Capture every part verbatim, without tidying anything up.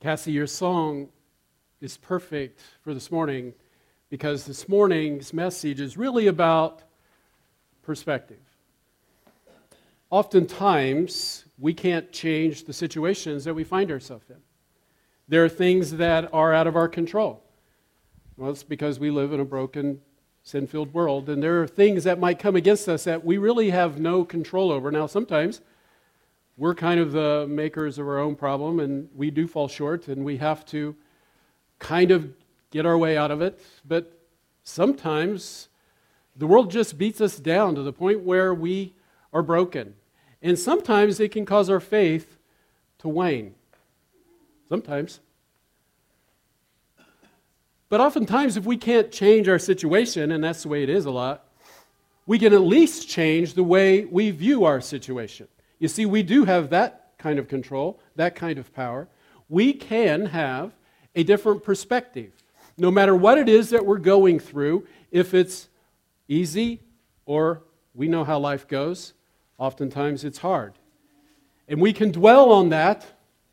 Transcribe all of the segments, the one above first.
Cassie, your song is perfect for this morning because this morning's message is really about perspective. Oftentimes, we can't change the situations that we find ourselves in. There are things that are out of our control. Well, it's because we live in a broken, sin-filled world, and there are things that might come against us that we really have no control over. Now, sometimes we're kind of the makers of our own problem, and we do fall short, and we have to kind of get our way out of it. But sometimes the world just beats us down to the point where we are broken. And sometimes it can cause our faith to wane. Sometimes. But oftentimes, if we can't change our situation, and that's the way it is a lot, we can at least change the way we view our situation. You see, we do have that kind of control, that kind of power. We can have a different perspective. No matter what it is that we're going through, if it's easy or we know how life goes, oftentimes it's hard. And we can dwell on that.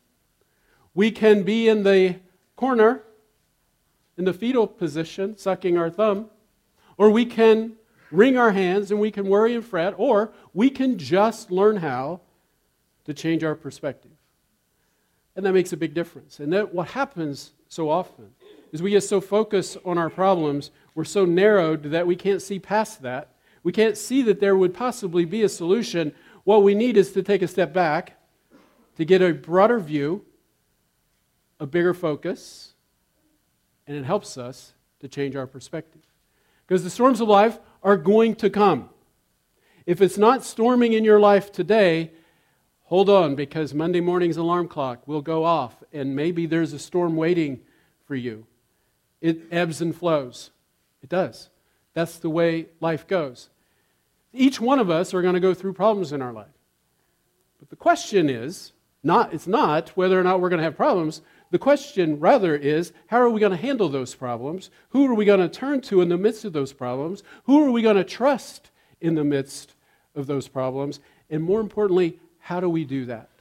We can be in the corner, in the fetal position, sucking our thumb, or we can wring our hands and we can worry and fret, or we can just learn how to change our perspective. And that makes a big difference. And that what happens so often is we get so focused on our problems, we're so narrowed that we can't see past that. We can't see that there would possibly be a solution. What we need is to take a step back, to get a broader view, a bigger focus, and it helps us to change our perspective. Because the storms of life are going to come. If it's not storming in your life today, hold on, because Monday morning's alarm clock will go off, and maybe there's a storm waiting for you. It ebbs and flows. It does. That's the way life goes. Each one of us are going to go through problems in our life. But the question is, not it's not whether or not we're going to have problems. The question, rather, is how are we going to handle those problems? Who are we going to turn to in the midst of those problems? Who are we going to trust in the midst of those problems? And more importantly, how do we do that?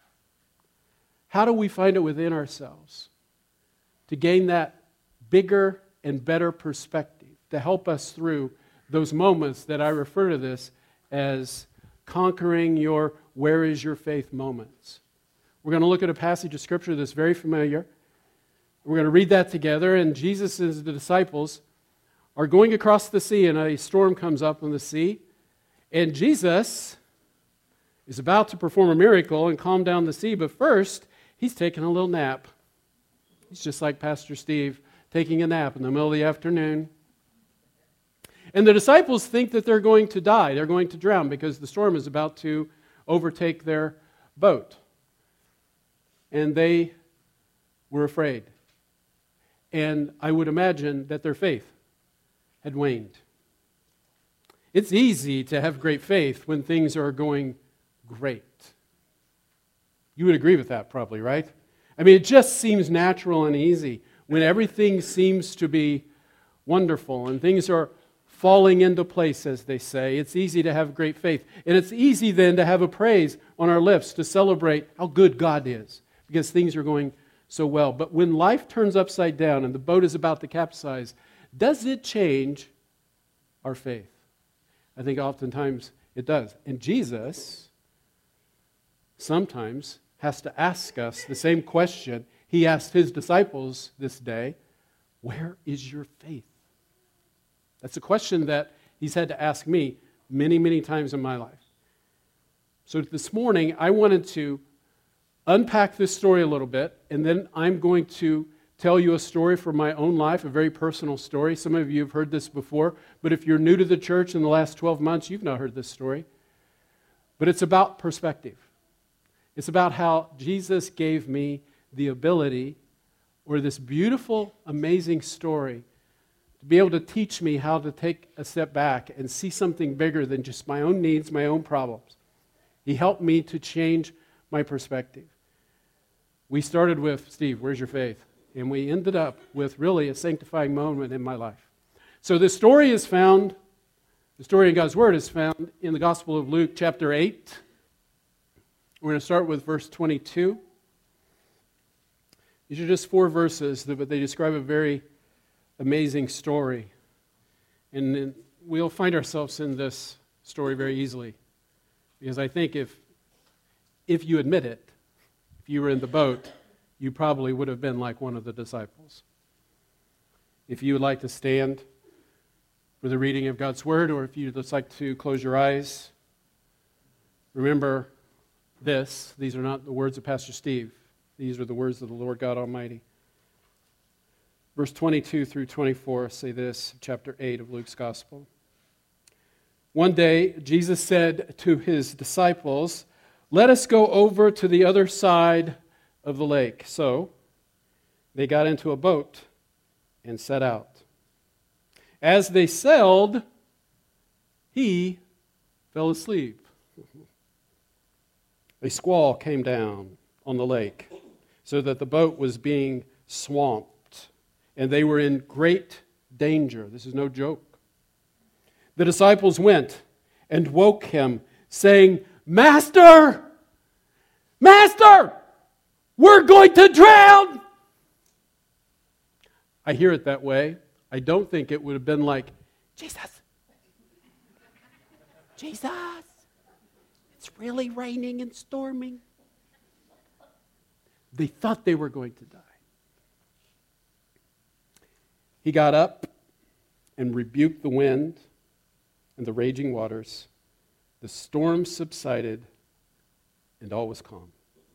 How do we find it within ourselves to gain that bigger and better perspective to help us through those moments that I refer to this as conquering your where is your faith moments? We're going to look at a passage of Scripture that's very familiar. We're going to read that together, and Jesus and the disciples are going across the sea, and a storm comes up on the sea, and Jesus is about to perform a miracle and calm down the sea, but first, he's taking a little nap. He's just like Pastor Steve, taking a nap in the middle of the afternoon. And the disciples think that they're going to die, they're going to drown, because the storm is about to overtake their boat. And they were afraid. And I would imagine that their faith had waned. It's easy to have great faith when things are going great. You would agree with that probably, right? I mean, it just seems natural and easy when everything seems to be wonderful and things are falling into place, as they say. It's easy to have great faith. And it's easy then to have a praise on our lips to celebrate how good God is, because things are going so well. But when life turns upside down and the boat is about to capsize, does it change our faith? I think oftentimes it does. And Jesus sometimes has to ask us the same question he asked his disciples this day: where is your faith? That's a question that he's had to ask me many, many times in my life. So this morning, I wanted to unpack this story a little bit, and then I'm going to tell you a story from my own life, a very personal story. Some of you have heard this before, but if you're new to the church in the last twelve months, you've not heard this story. But it's about perspective. It's about how Jesus gave me the ability, or this beautiful, amazing story, to be able to teach me how to take a step back and see something bigger than just my own needs, my own problems. He helped me to change my perspective. We started with, Steve, where's your faith? And we ended up with really a sanctifying moment in my life. So this story is found, the story in God's Word is found in the Gospel of Luke, chapter eight. We're going to start with verse twenty-two. These are just four verses, but they describe a very amazing story. And we'll find ourselves in this story very easily. Because I think if, if you admit it, if you were in the boat, you probably would have been like one of the disciples. If you would like to stand for the reading of God's Word, or if you'd just like to close your eyes, remember this. These are not the words of Pastor Steve. These are the words of the Lord God Almighty. Verse twenty-two through twenty-four say this, chapter eight of Luke's Gospel. One day, Jesus said to his disciples, "Let us go over to the other side of the lake." So they got into a boat and set out. As they sailed, he fell asleep. A squall came down on the lake, so that the boat was being swamped, and they were in great danger. This is no joke. The disciples went and woke him, saying, "Master! Master! We're going to drown!" I hear it that way. I don't think it would have been like, "Jesus! Jesus! It's really raining and storming." They thought they were going to die. He got up and rebuked the wind and the raging waters. The storm subsided and all was calm.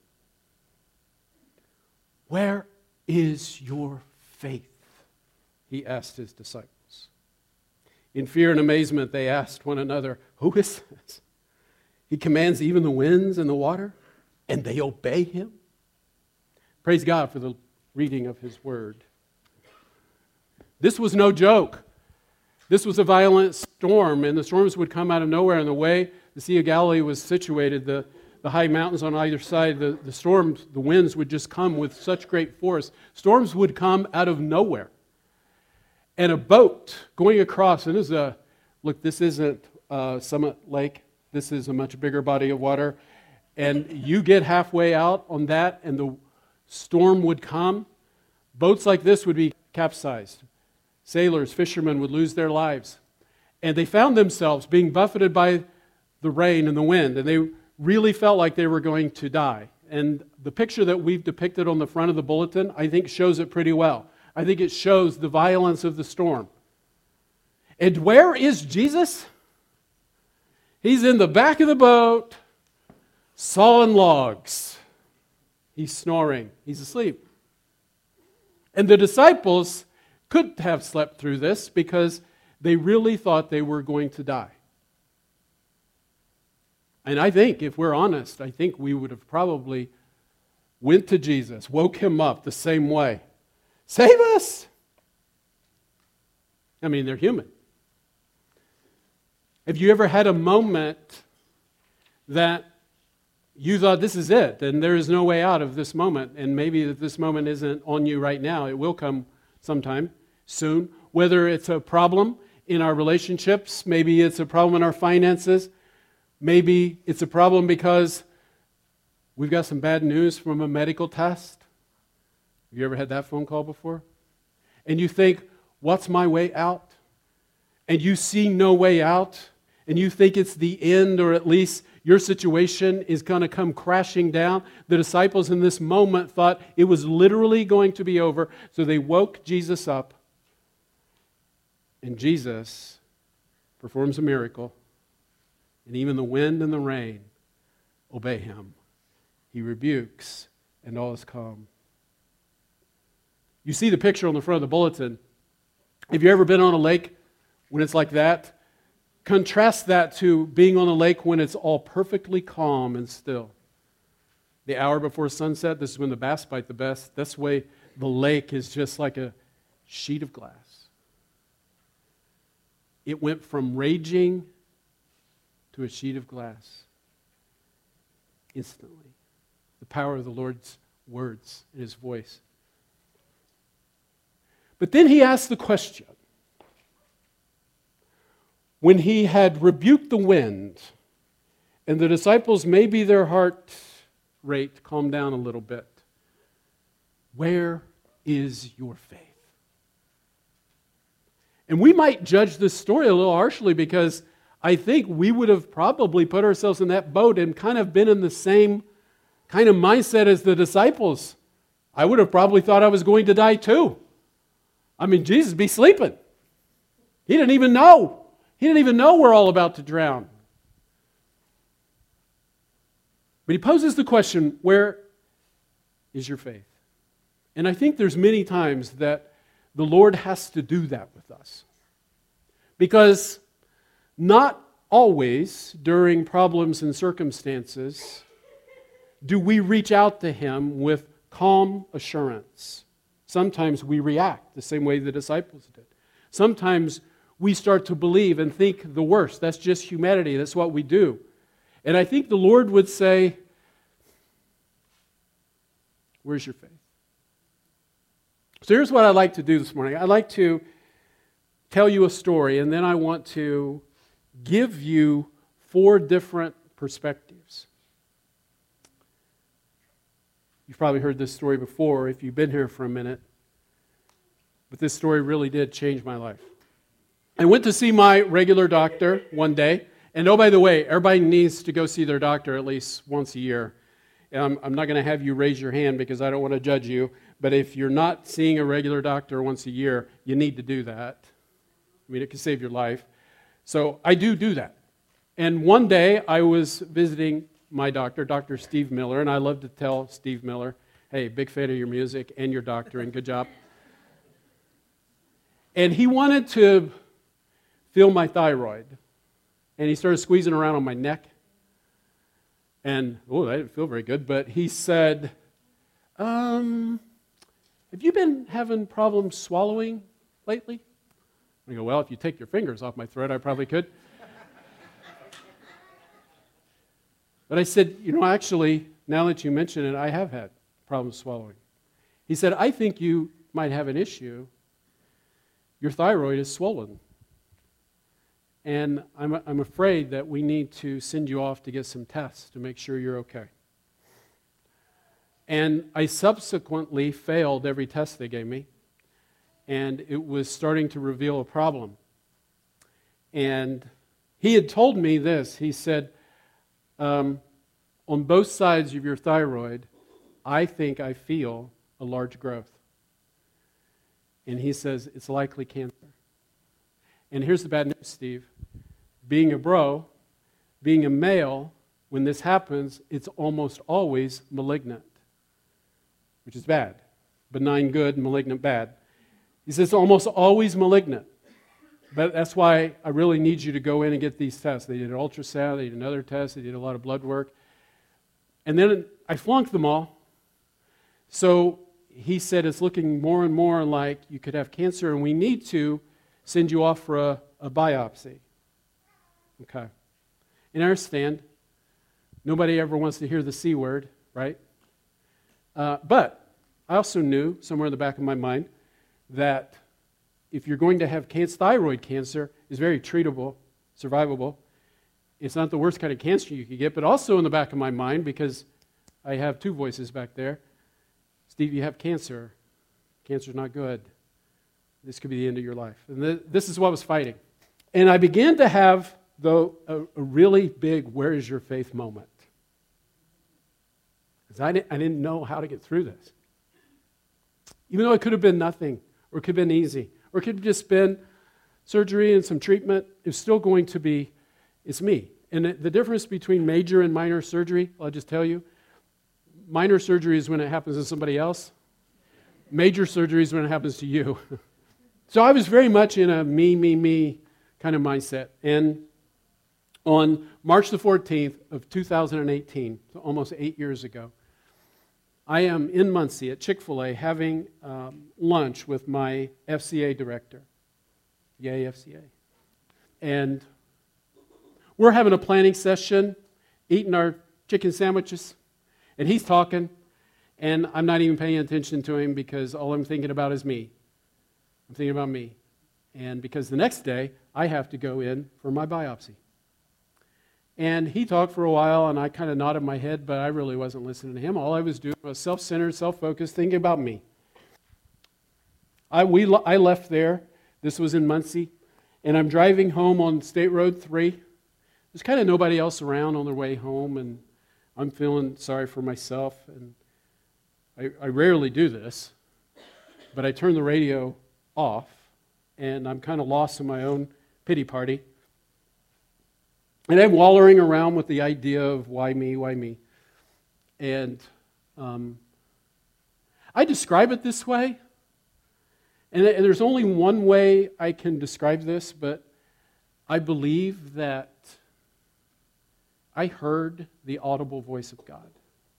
"Where is your faith?" he asked his disciples. In fear and amazement, they asked one another, "Who is this? He commands even the winds and the water, and they obey him?" Praise God for the reading of his word. This was no joke. This was a violent storm, and the storms would come out of nowhere. And the way the Sea of Galilee was situated, the, the high mountains on either side, the, the storms, the winds would just come with such great force. Storms would come out of nowhere. And a boat going across, and this is a, look, this isn't uh, Summit Lake. This is a much bigger body of water. And you get halfway out on that, and the storm would come. Boats like this would be capsized. Sailors, fishermen would lose their lives. And they found themselves being buffeted by the rain and the wind, and they really felt like they were going to die. And the picture that we've depicted on the front of the bulletin, I think, shows it pretty well. I think it shows the violence of the storm. And where is Jesus? He's in the back of the boat, sawing logs. He's snoring. He's asleep. And the disciples could have slept through this because they really thought they were going to die. And I think, if we're honest, I think we would have probably went to Jesus, woke him up the same way. "Save us!" I mean, they're human. Have you ever had a moment that you thought, this is it, and there is no way out of this moment, and maybe that this moment isn't on you right now, it will come sometime soon, whether it's a problem in our relationships, maybe it's a problem in our finances, maybe it's a problem because we've got some bad news from a medical test. Have you ever had that phone call before? And you think, what's my way out? And you see no way out, and you think it's the end, or at least your situation is going to come crashing down. The disciples in this moment thought it was literally going to be over, so they woke Jesus up. And Jesus performs a miracle, and even the wind and the rain obey him. He rebukes, and all is calm. You see the picture on the front of the bulletin. Have you ever been on a lake when it's like that? Contrast that to being on a lake when it's all perfectly calm and still. The hour before sunset, this is when the bass bite the best. This way, the lake is just like a sheet of glass. It went from raging to a sheet of glass instantly. The power of the Lord's words and his voice. But then he asked the question. When he had rebuked the wind, and the disciples, maybe their heart rate calmed down a little bit. Where is your faith? And we might judge this story a little harshly because I think we would have probably put ourselves in that boat and kind of been in the same kind of mindset as the disciples. I would have probably thought I was going to die too. I mean, Jesus be sleeping. He didn't even know. He didn't even know we're all about to drown. But he poses the question, where is your faith? And I think there's many times that the Lord has to do that with us. Because not always during problems and circumstances do we reach out to Him with calm assurance. Sometimes we react the same way the disciples did. Sometimes we start to believe and think the worst. That's just humanity. That's what we do. And I think the Lord would say, where's your faith? So here's what I'd like to do this morning. I'd like to tell you a story, and then I want to give you four different perspectives. You've probably heard this story before if you've been here for a minute, but this story really did change my life. I went to see my regular doctor one day, and oh, by the way, everybody needs to go see their doctor at least once a year. I'm, I'm not going to have you raise your hand because I don't want to judge you, but if you're not seeing a regular doctor once a year, you need to do that. I mean, it can save your life. So I do do that. And one day I was visiting my doctor, Doctor Steve Miller, and I love to tell Steve Miller, hey, big fan of your music and your doctoring, good job. And he wanted to feel my thyroid. And he started squeezing around on my neck. And, oh, that didn't feel very good, but he said, um, have you been having problems swallowing lately? I go, well, if you take your fingers off my throat, I probably could. But I said, you know, actually, now that you mention it, I have had problems swallowing. He said, I think you might have an issue. Your thyroid is swollen. And I'm, I'm afraid that we need to send you off to get some tests to make sure you're okay. And I subsequently failed every test they gave me. And it was starting to reveal a problem. And he had told me this. He said, um, on both sides of your thyroid, I think I feel a large growth. And he says, it's likely cancer. And here's the bad news, Steve. Being a bro, being a male, when this happens, it's almost always malignant, which is bad. Benign good, malignant bad. He says it's almost always malignant. But that's why I really need you to go in and get these tests. They did an ultrasound, they did another test, they did a lot of blood work. And then I flunked them all. So he said it's looking more and more like you could have cancer, and we need to send you off for a, a biopsy. Okay. And I understand. Nobody ever wants to hear the C word, right? Uh, but I also knew, somewhere in the back of my mind, that if you're going to have cancer, thyroid cancer is very treatable, survivable. It's not the worst kind of cancer you could get, but also in the back of my mind, because I have two voices back there, Steve, you have cancer. Cancer's not good. This could be the end of your life. And th- this is what I was fighting. And I began to have, though, a, a really big where is your faith moment. Because I didn't, I didn't know how to get through this. Even though it could have been nothing, or it could have been easy, or it could have just been surgery and some treatment, it's still going to be, it's me. And the, the difference between major and minor surgery, I'll just tell you, minor surgery is when it happens to somebody else. Major surgery is when it happens to you. So I was very much in a me, me, me kind of mindset. And on March the fourteenth of two thousand eighteen, so almost eight years ago, I am in Muncie at Chick-fil-A having um, lunch with my F C A director. Yay, F C A. And we're having a planning session, eating our chicken sandwiches, and he's talking, and I'm not even paying attention to him because all I'm thinking about is me. I'm thinking about me. And because the next day, I have to go in for my biopsy. And he talked for a while, and I kind of nodded my head, but I really wasn't listening to him. All I was doing was self-centered, self-focused, thinking about me. I, we, I left there. This was in Muncie. And I'm driving home on State Road three. There's kind of nobody else around on their way home, and I'm feeling sorry for myself. And I, I rarely do this, but I turn the radio off, and I'm kind of lost in my own pity party. And I'm wallowing around with the idea of why me, why me. And um, I describe it this way. And, and there's only one way I can describe this, but I believe that I heard the audible voice of God.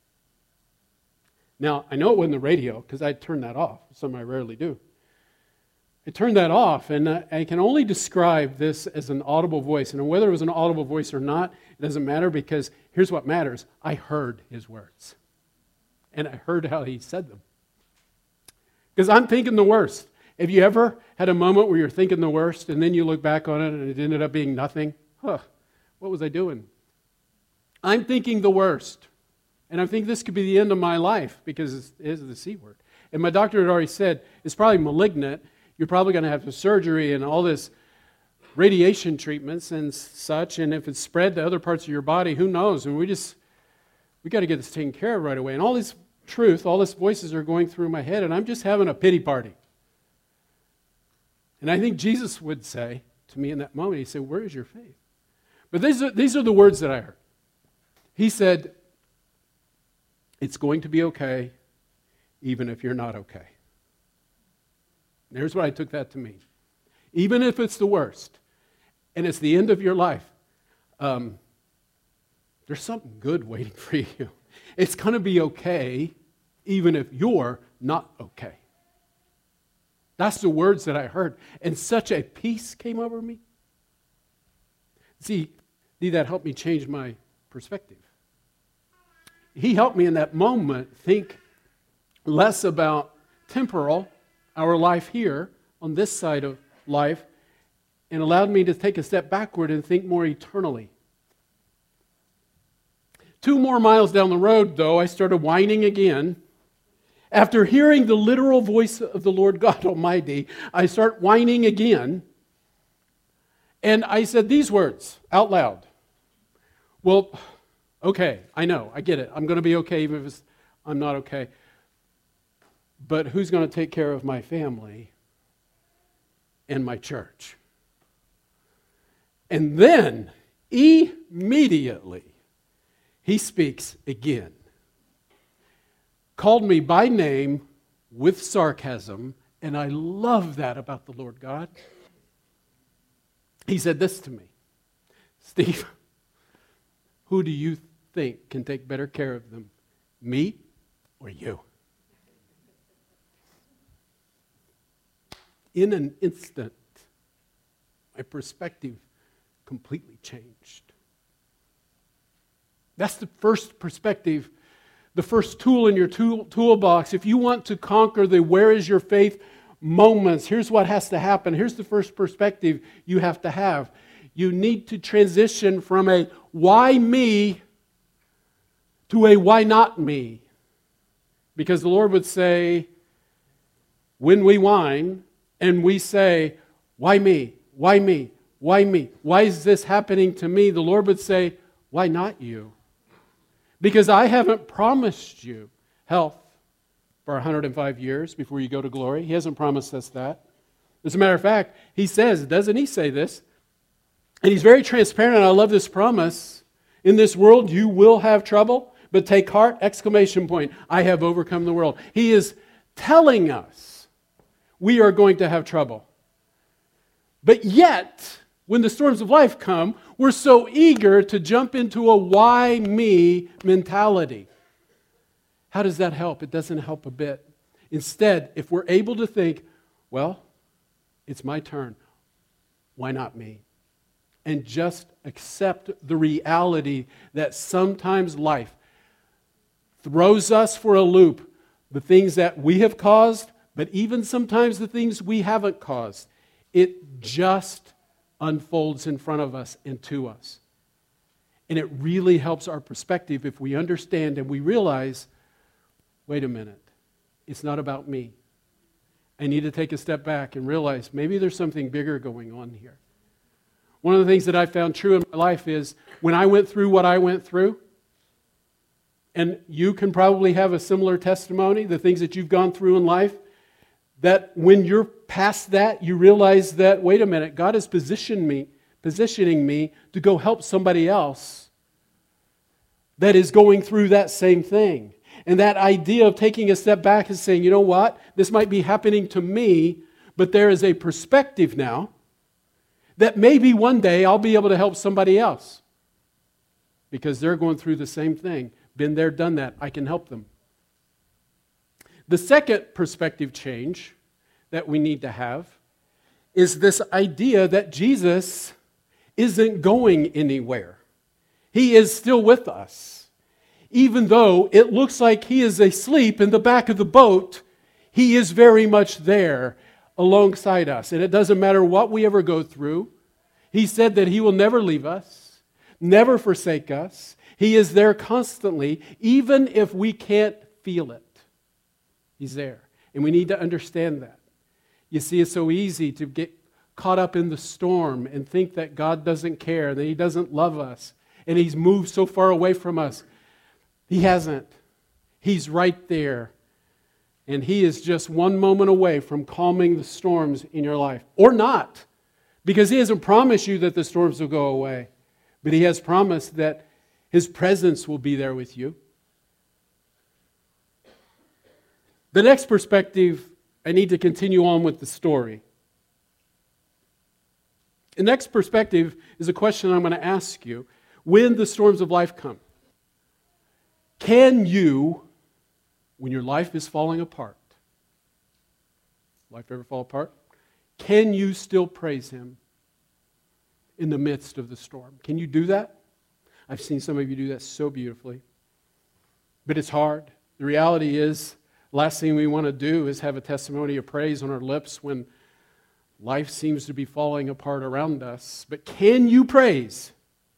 Now, I know it wasn't the radio because I turned that off, something I rarely do. I turned that off, and I can only describe this as an audible voice. And whether it was an audible voice or not, it doesn't matter, because here's what matters. I heard his words. And I heard how he said them. Because I'm thinking the worst. Have you ever had a moment where you're thinking the worst, and then you look back on it and it ended up being nothing? Huh, what was I doing? I'm thinking the worst. And I think this could be the end of my life, because it is the C word. And my doctor had already said, it's probably malignant. You're probably going to have surgery and all this radiation treatments and such. And if it's spread to other parts of your body, who knows? And we just, we got to get this taken care of right away. And all this truth, all these voices are going through my head, and I'm just having a pity party. And I think Jesus would say to me in that moment, he said, where is your faith? But these are, these are the words that I heard. He said, it's going to be okay, even if you're not okay. And here's what I took that to mean. Even if it's the worst, and it's the end of your life, um, there's something good waiting for you. It's going to be okay, even if you're not okay. That's the words that I heard. And such a peace came over me. See, that helped me change my perspective. He helped me in that moment think less about temporal, our life here, on this side of life, and allowed me to take a step backward and think more eternally. Two more miles down the road, though, I started whining again. After hearing the literal voice of the Lord God Almighty, I start whining again. And I said these words out loud. Well, okay, I know, I get it. I'm going to be okay even if it's, I'm not okay. But who's going to take care of my family and my church? And then, immediately, he speaks again. Called me by name with sarcasm, and I love that about the Lord God. He said this to me, Steve, who do you think can take better care of them, me or you? In an instant, my perspective completely changed. That's the first perspective, the first tool in your tool, toolbox. If you want to conquer the where is your faith moments, here's what has to happen. Here's the first perspective you have to have. You need to transition from a why me to a why not me. Because the Lord would say, when we whine and we say, why me? Why me? Why me? Why is this happening to me? The Lord would say, why not you? Because I haven't promised you health for one hundred five years before you go to glory. He hasn't promised us that. As a matter of fact, he says, doesn't he say this? And he's very transparent, and I love this promise. In this world you will have trouble, but take heart, exclamation point. I have overcome the world. He is telling us we are going to have trouble. But yet, when the storms of life come, we're so eager to jump into a why me mentality. How does that help? It doesn't help a bit. Instead, if we're able to think, well, it's my turn, why not me? And just accept the reality that sometimes life throws us for a loop. The things that we have caused, but even sometimes the things we haven't caused. It just unfolds in front of us and to us. And it really helps our perspective if we understand and we realize, wait a minute, it's not about me. I need to take a step back and realize maybe there's something bigger going on here. One of the things that I found true in my life is when I went through what I went through, and you can probably have a similar testimony, the things that you've gone through in life, that when you're past that, you realize that, wait a minute, God has positioned me, positioning me to go help somebody else that is going through that same thing. And that idea of taking a step back and saying, you know what, this might be happening to me, but there is a perspective now that maybe one day I'll be able to help somebody else because they're going through the same thing. Been there, done that. I can help them. The second perspective change that we need to have is this idea that Jesus isn't going anywhere. He is still with us. Even though it looks like he is asleep in the back of the boat, he is very much there alongside us. And it doesn't matter what we ever go through. He said that he will never leave us, never forsake us. He is there constantly, even if we can't feel it. He's there. And we need to understand that. You see, it's so easy to get caught up in the storm and think that God doesn't care, that he doesn't love us, and he's moved so far away from us. He hasn't. He's right there. And he is just one moment away from calming the storms in your life. Or not. Because he hasn't promised you that the storms will go away. But he has promised that his presence will be there with you. The next perspective, I need to continue on with the story. The next perspective is a question I'm going to ask you. When the storms of life come, can you, when your life is falling apart, life ever fall apart? Can you still praise him in the midst of the storm? Can you do that? I've seen some of you do that so beautifully. But it's hard. The reality is, the last thing we want to do is have a testimony of praise on our lips when life seems to be falling apart around us. But can you praise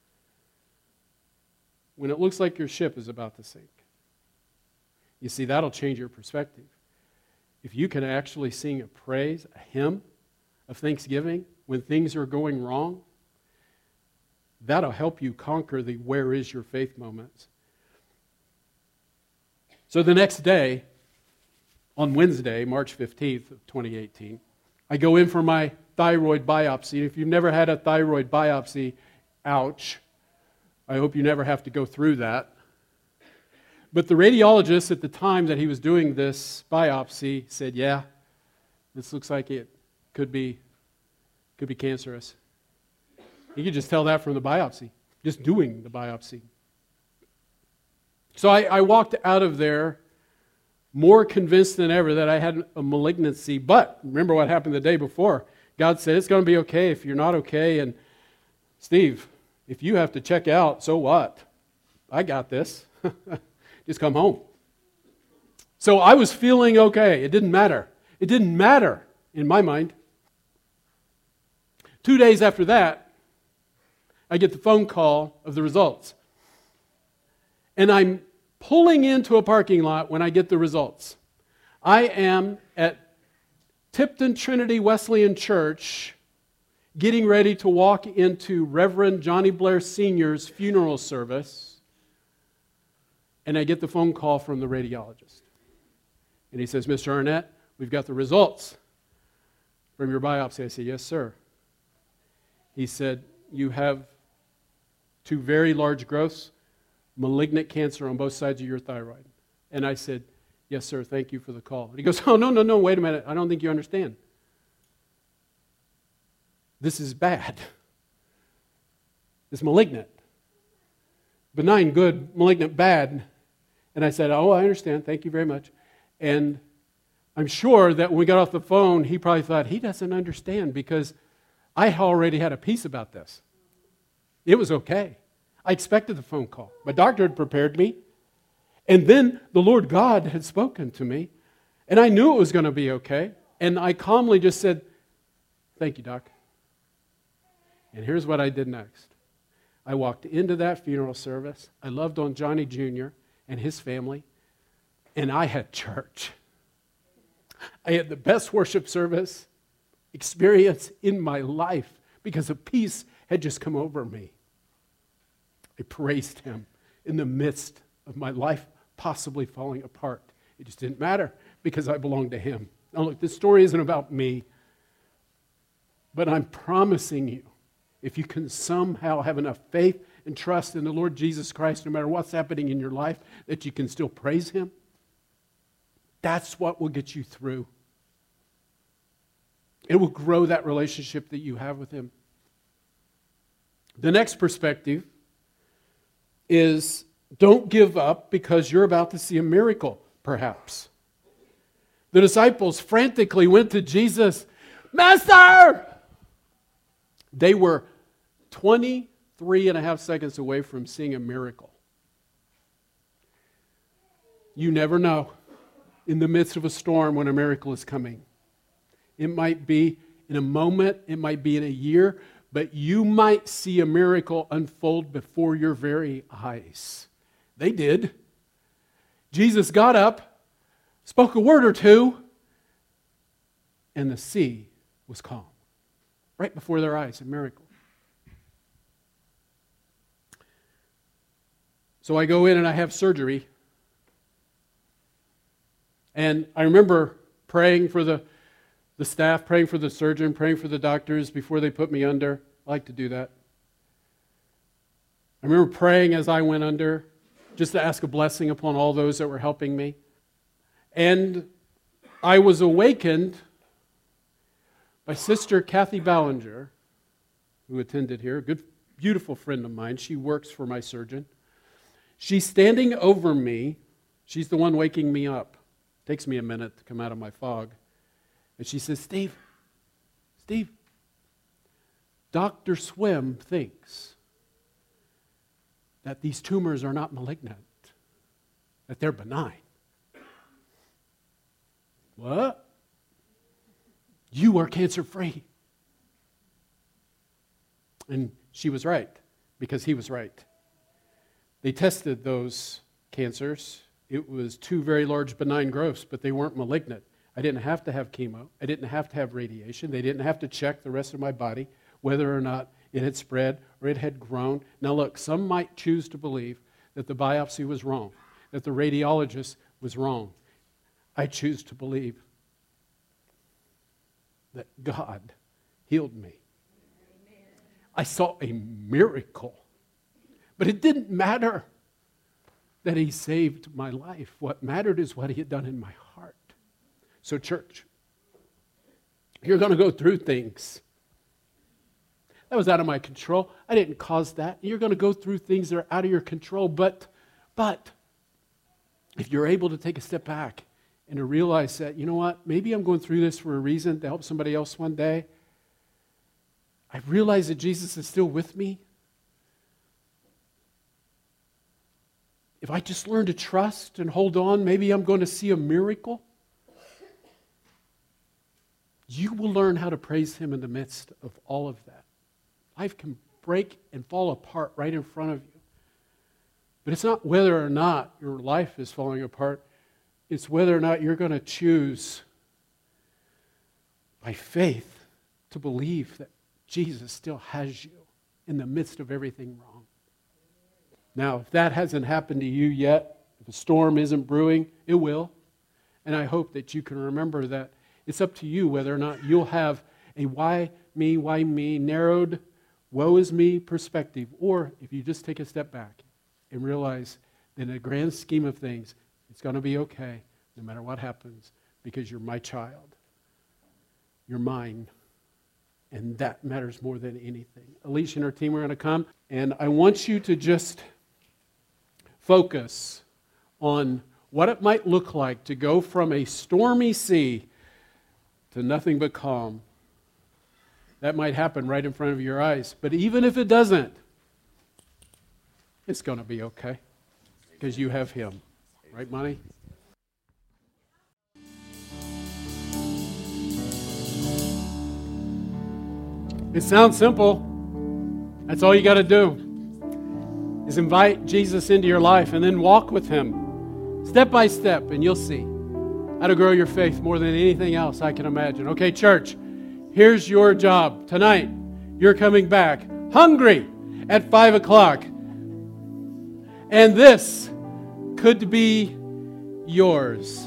when it looks like your ship is about to sink? You see, that'll change your perspective. If you can actually sing a praise, a hymn of thanksgiving when things are going wrong, that'll help you conquer the where is your faith moments. So the next day, on Wednesday, March fifteenth of twenty eighteen, I go in for my thyroid biopsy. If you've never had a thyroid biopsy, ouch. I hope you never have to go through that. But the radiologist at the time that he was doing this biopsy said, yeah, this looks like it could be, could be cancerous. You could just tell that from the biopsy, just doing the biopsy. So I, I walked out of there more convinced than ever that I had a malignancy. But remember what happened the day before. God said, it's going to be okay if you're not okay. And Steve, if you have to check out, so what? I got this. Just come home. So I was feeling okay. It didn't matter. It didn't matter in my mind. Two days after that, I get the phone call of the results. And I'm pulling into a parking lot when I get the results. I am at Tipton Trinity Wesleyan Church getting ready to walk into Reverend Johnny Blair Senior's funeral service, and I get the phone call from the radiologist. And he says, Mister Arnett, we've got the results from your biopsy. I said, yes, sir. He said, you have two very large growths, malignant cancer on both sides of your thyroid. And I said, yes, sir, thank you for the call. And he goes, oh, no, no, no, wait a minute. I don't think you understand. This is bad. It's malignant. Benign, good, malignant, bad. And I said, oh, I understand. Thank you very much. And I'm sure that when we got off the phone, he probably thought, he doesn't understand because I already had a peace about this. It was okay. I expected the phone call. My doctor had prepared me. And then the Lord God had spoken to me. And I knew it was going to be okay. And I calmly just said, thank you, Doc. And here's what I did next. I walked into that funeral service. I loved on Johnny Junior and his family, and I had church. I had the best worship service experience in my life because a peace had just come over me. I praised him in the midst of my life possibly falling apart. It just didn't matter because I belonged to him. Now look, this story isn't about me, but I'm promising you, if you can somehow have enough faith and trust in the Lord Jesus Christ, no matter what's happening in your life, that you can still praise him, that's what will get you through. It will grow that relationship that you have with him. The next perspective is don't give up because you're about to see a miracle, perhaps. The disciples frantically went to Jesus, Master! They were twenty-three and a half seconds away from seeing a miracle. You never know in the midst of a storm when a miracle is coming. It might be in a moment, it might be in a year, but you might see a miracle unfold before your very eyes. They did. Jesus got up, spoke a word or two, and the sea was calm. Right before their eyes, a miracle. So I go in and I have surgery. And I remember praying for the, the staff, praying for the surgeon, praying for the doctors before they put me under. I like to do that. I remember praying as I went under, just to ask a blessing upon all those that were helping me. And I was awakened by Sister Kathy Ballinger, who attended here, a good, beautiful friend of mine. She works for my surgeon. She's standing over me. She's the one waking me up. Takes me a minute to come out of my fog. And she says, Steve, Steve, Doctor Swim thinks that these tumors are not malignant, that they're benign. What? You are cancer-free. And she was right, because he was right. They tested those cancers. It was two very large benign growths, but they weren't malignant. I didn't have to have chemo. I didn't have to have radiation. They didn't have to check the rest of my body, whether or not it had spread or it had grown. Now look, some might choose to believe that the biopsy was wrong, that the radiologist was wrong. I choose to believe that God healed me. Amen. I saw a miracle. But it didn't matter that he saved my life. What mattered is what he had done in my heart. So church, you're going to go through things. That was out of my control. I didn't cause that. You're going to go through things that are out of your control. But, but, if you're able to take a step back and to realize that, you know what, maybe I'm going through this for a reason to help somebody else one day. I realize that Jesus is still with me. If I just learn to trust and hold on, maybe I'm going to see a miracle. You will learn how to praise him in the midst of all of that. Life can break and fall apart right in front of you. But it's not whether or not your life is falling apart. It's whether or not you're going to choose by faith to believe that Jesus still has you in the midst of everything wrong. Now, if that hasn't happened to you yet, if a storm isn't brewing, it will. And I hope that you can remember that it's up to you whether or not you'll have a why me, why me, narrowed, woe is me perspective, or if you just take a step back and realize that in the grand scheme of things, it's going to be okay no matter what happens because you're my child. You're mine. And that matters more than anything. Alicia and her team are going to come, and I want you to just focus on what it might look like to go from a stormy sea to nothing but calm. That might happen right in front of your eyes. But even if it doesn't, it's going to be okay because you have him. Right, Monty? It sounds simple. That's all you got to do. is invite Jesus into your life and then walk with Him step by step, and you'll see how to grow your faith more than anything else I can imagine. Okay, church, here's your job. Tonight, you're coming back hungry at five o'clock. And this could be yours.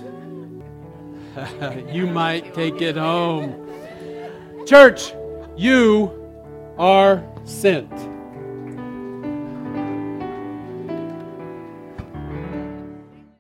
You might take it home. Church, you are sent.